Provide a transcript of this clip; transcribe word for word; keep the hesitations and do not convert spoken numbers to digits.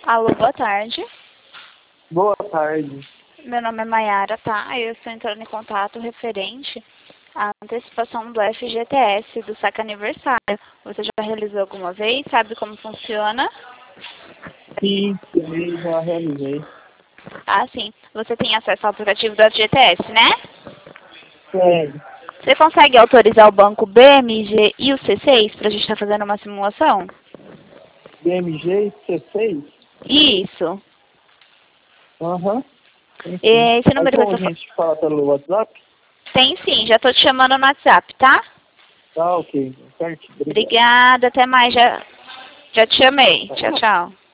Alô, boa tarde. Boa tarde. Meu nome é Mayara, tá? Eu estou entrando em contato referente à antecipação do F G T S, do saque aniversário. Você já realizou alguma vez? Sabe como funciona? Sim, sim, já realizei. Ah, sim. Você tem acesso ao aplicativo do F G T S, né? Sério. Você consegue autorizar o banco B M G e o C seis para a gente estar fazendo uma simulação? B M G C seis? Isso. Aham. Tem sim. Esse Aí número como que a eu tô... gente fala pelo WhatsApp? Tem sim, já estou te chamando no WhatsApp, tá? Tá, ok. Certo, obrigado. Obrigada, até mais. Já, já te chamei. Tchau, tchau.